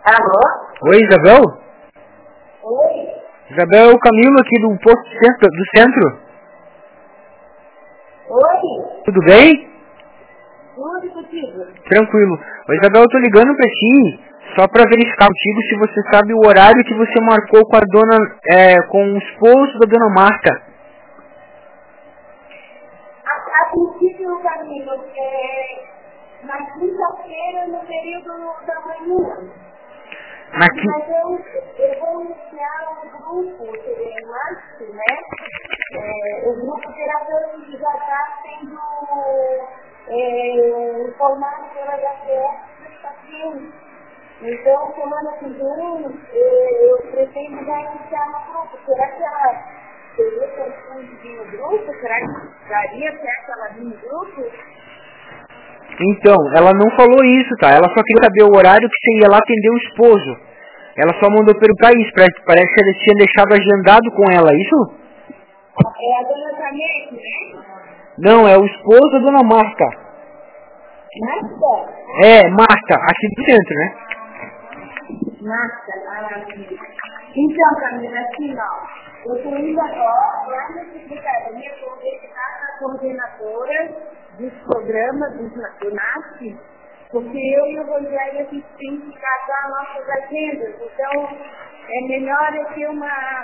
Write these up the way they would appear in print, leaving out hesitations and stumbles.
Alô? Oi, Isabel? Oi? Isabel, é o Camilo aqui do posto do centro. Oi? Tudo bem? Tudo contigo? Tranquilo. Oi, Isabel, eu tô ligando pra ti só pra verificar contigo se você sabe o horário que você marcou com a dona, com o esposo da dona Marta. A princípio, Camilo, na quinta-feira, no período da manhã. Na Mas eu vou iniciar um grupo, em março, né? O grupo terapêutico já está sendo informado pela HCS dos pacientes. Então, semana que vem, eu pretendo já iniciar no grupo. Será que ela teria condições de vir no grupo? Será que daria certo ela vir no grupo? Então, ela não falou isso, tá? Ela só queria saber o horário que você ia lá atender o esposo. Ela só mandou perguntar isso, parece que ele tinha deixado agendado com ela, isso? É a dona Janete, né? Não, é o esposo da dona Marta. Marta? É, Marta, aqui do centro, né? Marta, então, Camila, assim, ó, eu estou indo agora lá na secretaria conversar com a coordenadora dos programas do NASP, porque eu e o Rogério a gente tem que casar nossas agendas. Então, é melhor eu ter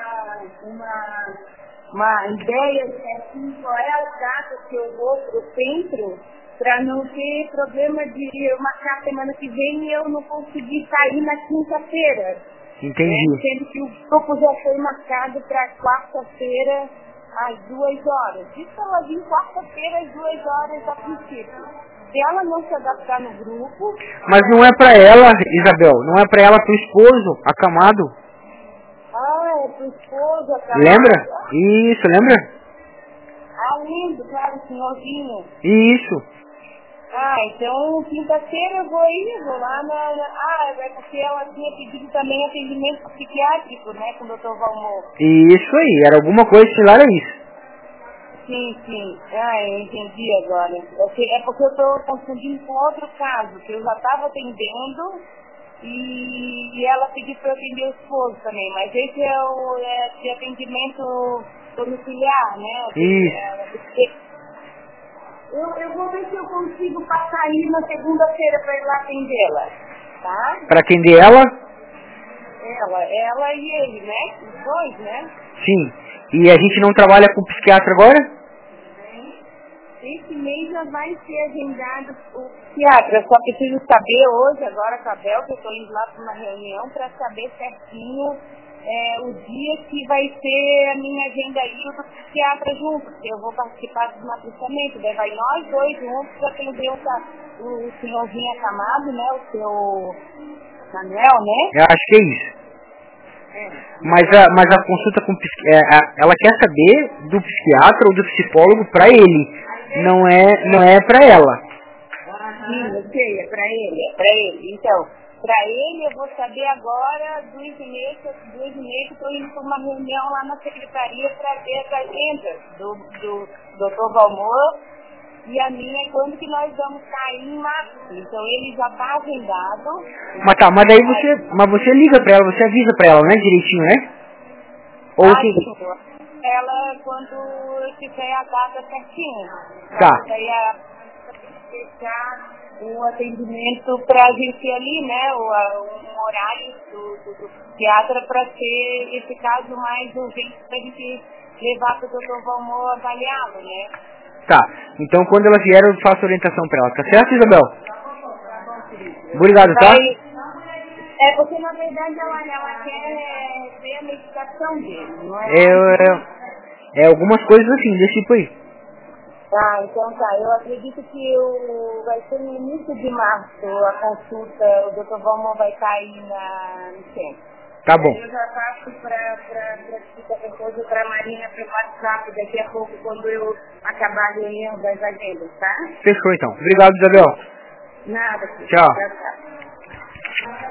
uma ideia certinho qual é a data que eu vou para o centro, para não ter problema de eu marcar semana que vem e eu não conseguir sair na quinta-feira. Entendi. Sendo que o grupo já foi marcado para quarta-feira às 2h. Isso ela vir quarta-feira às 2h a princípio. Se ela não se adaptar no grupo... Mas não é pra ela, Isabel, não é pra ela, pro esposo, acamado. Ah, é pro esposo, acamado. Lembra? Isso, lembra? Ah, lindo, claro, senhorzinho. Isso. Ah, então quinta-feira eu vou lá é porque ela tinha pedido também atendimento psiquiátrico, né, com o Dr. Valmor. Isso aí, era alguma coisa similar a isso. Sim. Ah, eu entendi agora. É porque eu estou confundindo com outro caso, que eu já estava atendendo e ela pediu para eu atender o esposo também, mas esse é o de atendimento domiciliar, né? Isso. Eu vou ver se eu consigo passar aí na segunda-feira para ir lá atendê-la, tá? Pra atender ela? Ela e ele, né? Os dois, né? Sim. E a gente não trabalha com psiquiatra agora? Esse mês já vai ser agendado o psiquiatra. Eu só preciso saber hoje, agora com a Bel, que eu estou indo lá para uma reunião, para saber certinho o dia que vai ser a minha agenda aí do psiquiatra junto, porque eu vou participar do matricamento. Daí vai nós dois juntos atender o senhorzinho acamado, né? O seu Manuel, né? Eu acho que é isso. Mas a consulta com ela quer saber do psiquiatra ou do psicólogo pra ele. Não é pra ela. Sim, eu sei, é pra ele. Então, pra ele eu vou saber agora 2h30 que estou indo para uma reunião lá na secretaria para ver as agendas do Dr. Valmor e a minha, quando que nós vamos sair em março. Então ele já está agendado. Mas daí você liga pra ela, você avisa pra ela, né, direitinho, né? Ou que... Ela, quando eu tiver a data certinha. Tá. Daí fechar o atendimento para a gente ali, né? Um horário do psiquiatra para ser esse caso mais urgente para a gente levar para o Dr. Valmor avaliá-lo, né? Tá. Então quando ela vier eu faço orientação pra ela. Tá certo, Isabel? Tá bom, querido. Obrigado, tá? É porque na verdade ela quer ver a medicação dele, não é? Algumas coisas assim, desse tipo aí. Tá, então tá. Eu acredito que vai ser no início de março a consulta, o Dr. Valmor vai estar aí no centro. Tá bom. Eu já passo para qualquer coisa para a Marina pelo WhatsApp daqui a pouco, quando eu acabar a reunião das agendas, tá? Fechou então. Obrigado, Isabel. Nada, Tchau. Tchau.